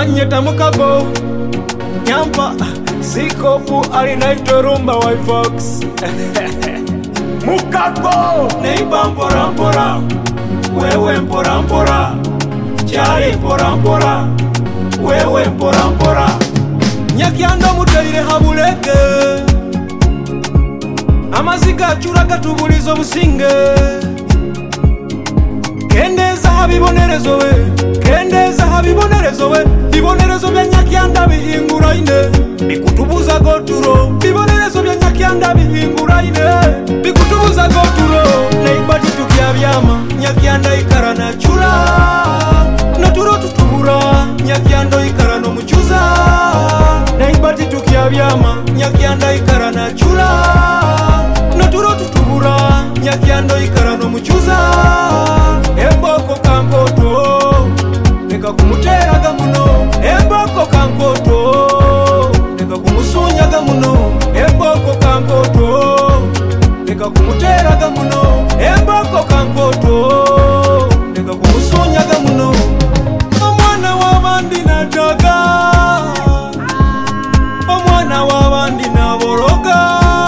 Banyeta mukago Nyampa Sikopu alinaitwa rumba white fox Mukago Neiba mpora mpora Wewe mpora mpora Chari mpora mpora Wewe mpora mpora Nyakiando muteire habuleke Amaziga achura katubulizo businge Kendeza habibonerezo we Kendeza habibonerezo we Bibonerezo bya Nyakyanda bihingura ine Bikutubuza goturo Bibonerezo bya Nyakyanda bihingura ine Bikutubuza goturo Neibati tukia byama Nyakyanda ikara na chura Naturo tutubura Nyakyando ikara no muchuza Neibati tukia byama Nyakyanda ikara na chura Naturo tutubura Nyakyando ikara no muchuza Emboko kankoto Neka kumuteraga muno Emboko kankoto Neka kumusunyaga muno Emboko kankoto Neka kumuteraga muno Emboko kankoto Neka kumusunyaga muno Omwana wabandi nataga Omwana wabandi naboroga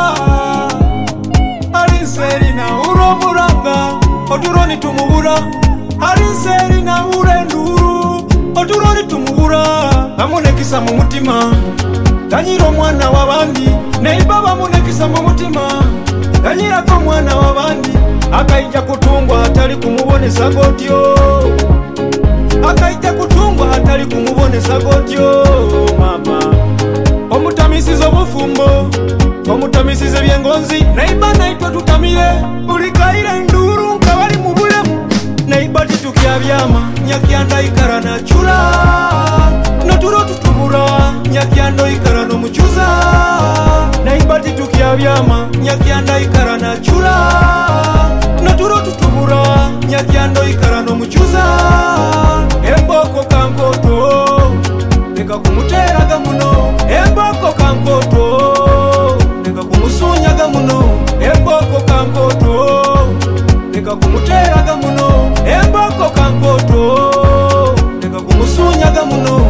Alinseri na uromuranga Oturoni tumubura Alinseri na urenduru Oturoni tumubura Bamunekisa mu mutima Ganyiro mwana wabandi Neiba bamunekisa mu mutima Ganyira ko mwana wabandi Akaija kutungwa hatari kumubonesa gotyo Akaija kutungwa hatari kumubonesa gotyo mama Omutamisizo bufumbo Omutamisize byengonzi Neiba naitwa tutamire Ulikaire nduru nkabali mubulemu Neiba titukia byama Nyakyanda ikara na chula Naturo tutubura Nyakyando ikara no muchuza Neiba titukia byama Nyakyanda ikara na chula Naturo tutubura Nyakyando ikara no muchuza Emboko kankoto Neka kumuteraga muno Emboko kankoto Neka kumusunyaga muno Emboko kankoto Neka kumuteraga muno Emboko kankoto Neka kumusunyaga muno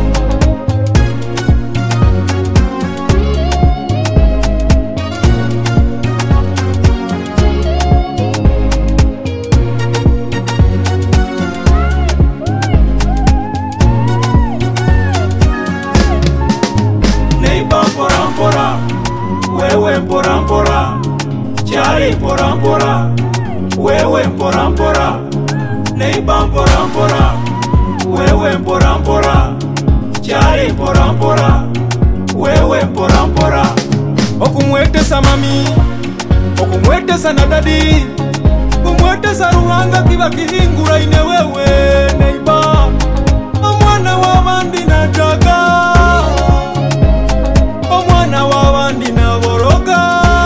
Neiba mpora mpora Wewe mpora mpora Chari mpora mpora Wewe mpora mpora Neiba mpora mpora Wewe mpora mpora Chari mpora mpora Wewe mpora mpora Okumwetesa mami Okumwetesa na dadi Kumwetesa ruhanga kiba kihingura ine wewe Neiba Omwana wabandi nataga Omwana wabandi naboroga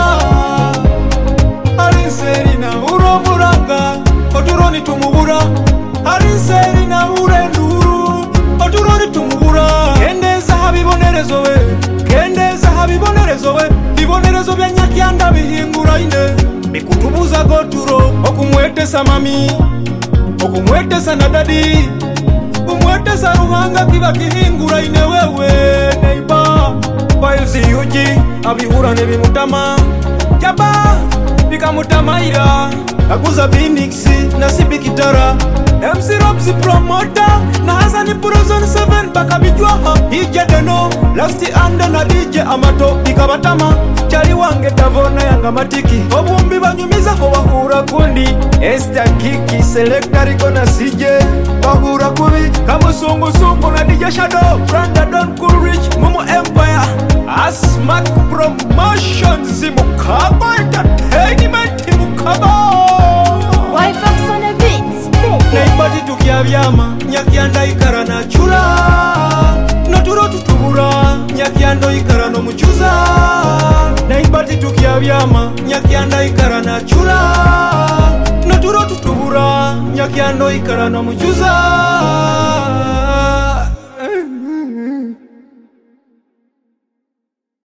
Alinseri na uromuranga Oturoni tumubura Alinseri na urenduru Oturoni tumubura Kendeza habibonerezo we Kendeza habibonerezo we Bibonerezo bya Nyakyanda bihingura ine Bikutubuza goturo Okumwetesa mami Okumwetesa na dadi Kumwetesa ruhanga kiba kihingura ine wewe Neiba Bayuzi yuji Abihura nebimutama Jaba Bikamutamaira Akuza Binixi Nasibi Kitara MC Robzi Promoter Na Hazani Prozone 7 Bakabijwaha Ije Deno Lasti Ande na DJ Amato Bikabatama Chari wange Davona Yanga Matiki Obumbi banyumiza ko bahura kundi Esther Kiki Selector Rico na CJ Bahura kubi Kamusungu Sungu na DJ Shadow Branda Don Cool Rich Mumu Empire Asmak Promotions Zimukabo Entertainment Mukabo White fox on a beat. Neiba titukia byama Nyakyanda ikara na chula Naturo tutubura Nyakyando ikara no muchuza Neiba titukia byama Nyakyanda ikara na chula Naturo tutubura Nyakyando ikara no muchuza